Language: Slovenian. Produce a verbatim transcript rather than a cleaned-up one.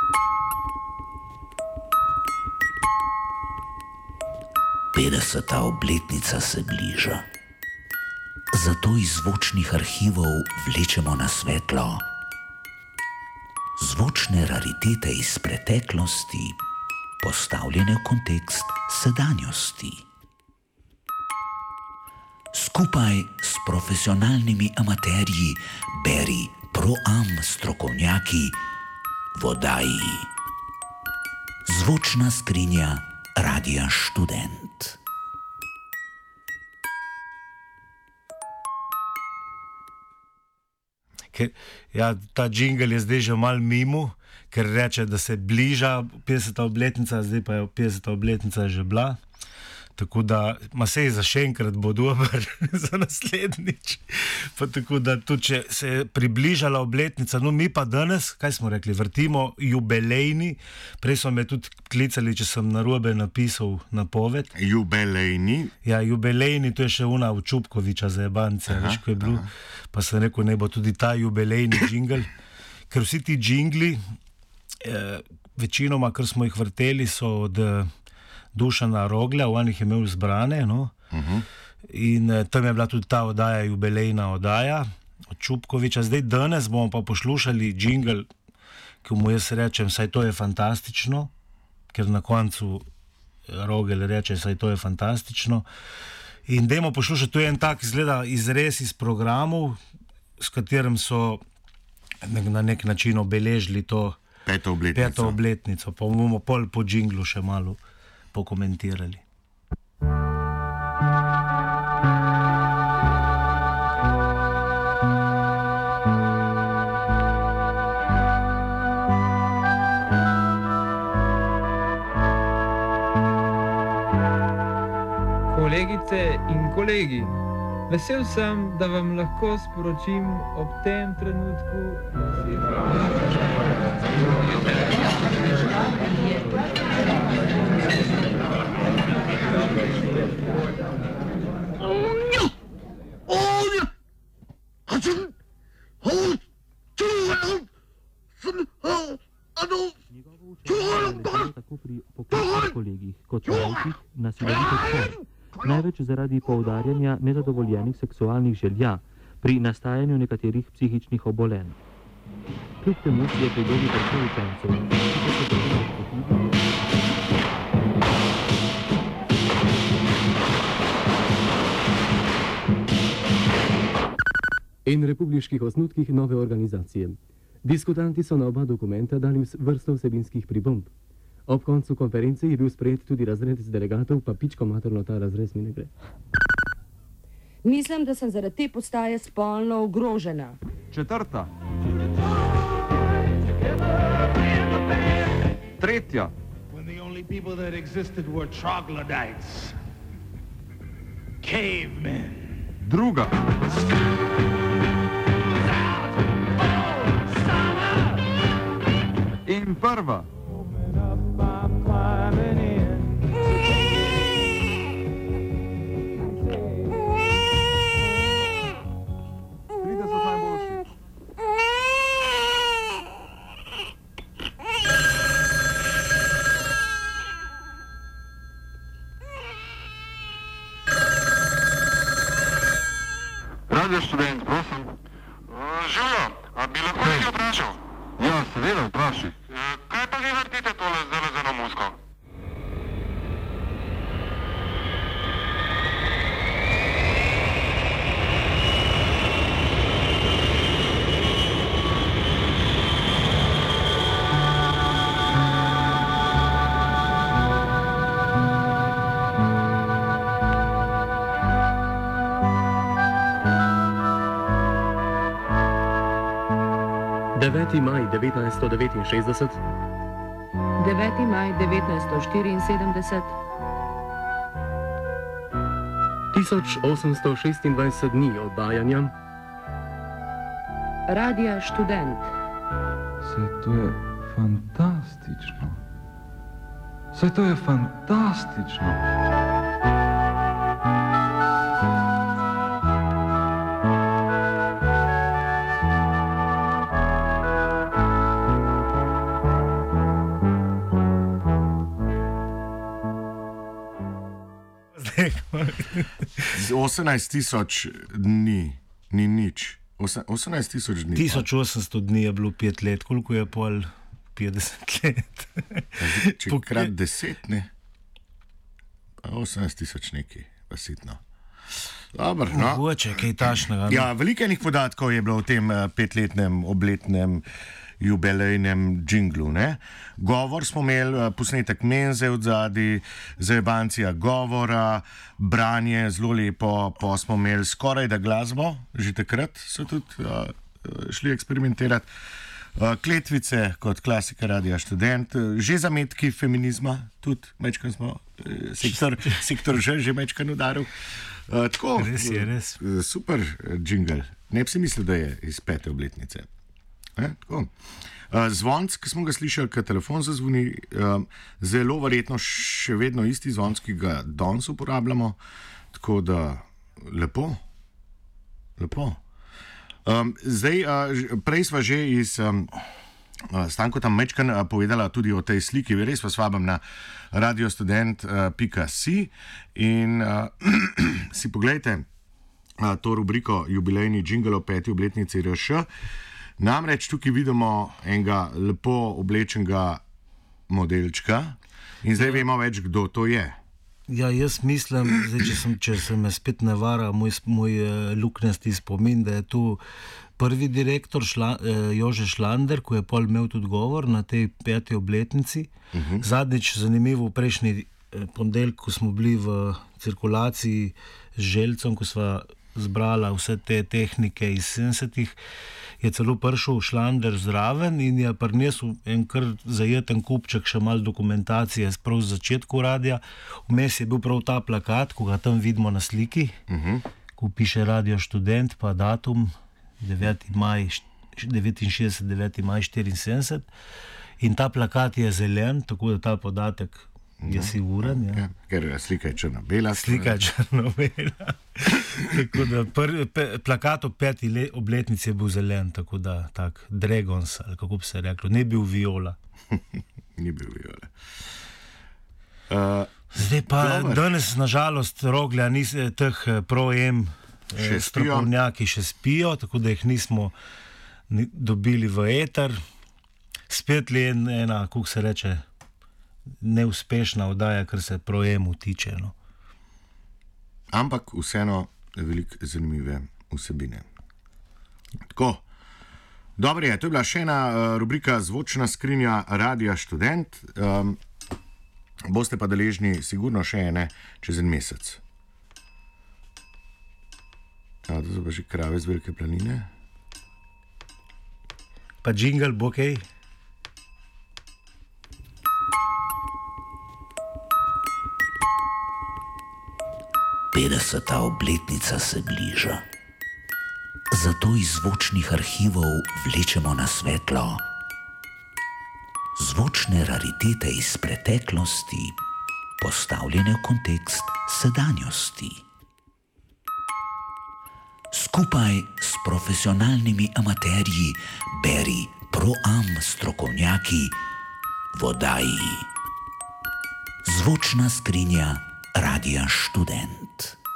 petdeseta obletnica se bliža. Zato iz zvočnih arhivov vlečemo na svetlo zvočne raritete iz preteklosti, postavljene v kontekst sedanjosti. Skupaj s profesionalnimi amaterji beri pro-am strokovnjaki v oddaji Zvočna skrinja Radia Študent. Ker, ja, ta džingel je zdaj že malo mimo, ker reče, da se bliža petdeseta obletnica, zdaj pa je petdeseta obletnica že bila. Tako da, ma sej za še enkrat bo dober za naslednjič. Pa tako da tudi, če se je približala obletnica, no mi pa danes, kaj smo rekli, vrtimo jubilejni. Prej so me tudi klicali, če sem narobe napisal napoved. Jubilejni? Ja, jubilejni, to je še una v Čupkoviča za jebance, veš, ko je bilo. Pa sem rekel, ne bo tudi ta jubilejni džingl. Ker vsi ti džingli, eh, večinoma, kar smo jih vrteli, so od Dušana Roglja, on jih je imel zbrane, no? uh-huh. In eh, tam je bila tudi ta oddaja, jubilejna oddaja od Čupkoviča. Zdaj danes bomo pa poslušali džingl, ki mu jaz rečem, saj to je fantastično, ker na koncu Rogel reče, saj to je fantastično. In dajmo poslušati, to je en tak izgleda izrez iz programov, s katerim so na nek način obeležili to peto obletnico. Peto obletnico. Pa bomo pol po džinglu še malo pokomentirali. Kolegice in kolegi, vesel sem, da vam lahko sporočim ob tem trenutku, tako pri poklicnih kolegih kot trajkih na silovitih spor. Največ zaradi poudarjanja nezadovoljenih seksualnih želja pri nastajanju nekaterih psihičnih obolenj. Kljub temu je pri dobi precej učencev, ki so se dobro in republiških osnutkih nove organizacije. Diskutanti so na oba dokumenta dali vrsto vsebinskih pripomb. Ob koncu konference je bil sprejet tudi razred z delegatov, pa pičko materno ta razrez mi ne gre. Mislim, da sem zaradi te postaje spolno ogrožena. Četrta. Tretja. When the only people that existed were troglodytes. Cavemen. Druga. In prva. Radio Študent, prosim. Živjo, a bi lahko nekaj vprašal? Ja, seveda, vprašaj. Kaj pa vi vrtite tole zdaj za eno muziko? deveti maj devetnajststo devetinšestdeset, deveti maj devetnajststo štiriinsedemdeset, tisoč osemsto šestindvajset dni oddajanja, Radia Študent. Saj to je fantastično. Saj to je fantastično. Z osemnajst tisoč dni ni nič. osemnajst tisoč dni. tisoč osemsto dni je bilo pet let, koliko je pol petdeset let. Če krat deset, ne? osemnajst tisoč neki, pa sitno. Dobar, no. Mogoče, kaj tašnega. Ja, veliko enih podatkov je bilo v tem petletnem obletnem jubilejnem džinglu. Ne? Govor smo imeli, posnetek menze od zadaj, zajebancija govora, branje zelo lepo, pa smo imeli skoraj da glasbo, že takrat so tudi uh, šli eksperimentirati. Uh, kletvice kot klasika Radia Študent, že zametki feminizma, tudi mečkan smo, uh, sektor, sektor že, že mečkan udaril. Uh, tako, res je, res. Uh, super džingl, ne bi si mislil, da je iz pete obletnice. Eh, uh, zvonc, ki smo ga slišali, ki telefon zazvoni, uh, zelo verjetno še vedno isti zvonc, ki ga danes uporabljamo, tako da lepo, lepo. Um, zdaj, uh, prej sva že iz um, uh, Stanko tam mečkan uh, povedala tudi o tej sliki, res vas vabim na radiostudent pika si in uh, si pogledajte uh, to rubriko jubilejni džingl o peti obletnici R Š. Namreč tukaj vidimo enega lepo oblečenega modelčka in zdaj vemo več, kdo to je. Ja, jaz mislim, zdaj, če, sem, če se me spet navara moj, moj luknjasti spomin, da je tu prvi direktor Šla, eh, Jože Šlander, ko je pol imel tudi govor na tej peti obletnici. Uh-huh. Zadnjič, zanimivo, v prejšnji eh, ponedeljek, ko smo bili v cirkulaciji z Željcem, ko sva zbrala vse te tehnike iz sedemdesetih, je celo prišel Šlander zraven in je prinesel en kar zajeten kupček še malo dokumentacije prav z začetku radia. Vmes je bil prav ta plakat, ko ga tam vidimo na sliki, uh-huh. ko piše Radio Študent, pa datum deveti maj devetinšestdeset, deveti maj štiriinsedemdeset. In ta plakat je zelen, tako da ta podatek je siguren. Ja. Ja, ker slika je črno-bela. Slika je črno-bela. Tako da prvi pe, plakat o peti le, obletnici je bil zelen, tako da tak dragons, ali kako bi se reklo, ne bil viola. Ni bil viola. Uh, Zdaj pa dober. Danes nažalost Roglja nis, teh pro-em strokovnjaki še spijo, tako da jih nismo ni, dobili v eter. Spet le ena, kako se reče, neuspešna oddaja, kar se pro-emu tiče. No. Ampak vseeno veliko zanimive vsebine. Tako, dobro je, to je bila še ena uh, rubrika Zvočna skrinja Radia Študent. Um, boste pa deležni sigurno še ene čez en mesec. Ja, to so pa že krave z Velike planine. Pa džingl bo kaj? petdeseta obletnica se bliža. Zato iz zvočnih arhivov vlečemo na svetlo zvočne raritete iz preteklosti, postavljene v kontekst sedanjosti. Skupaj s profesionalnimi amaterji beri pro-am strokovnjaki v oddaji Zvočna skrinja Radia Študent.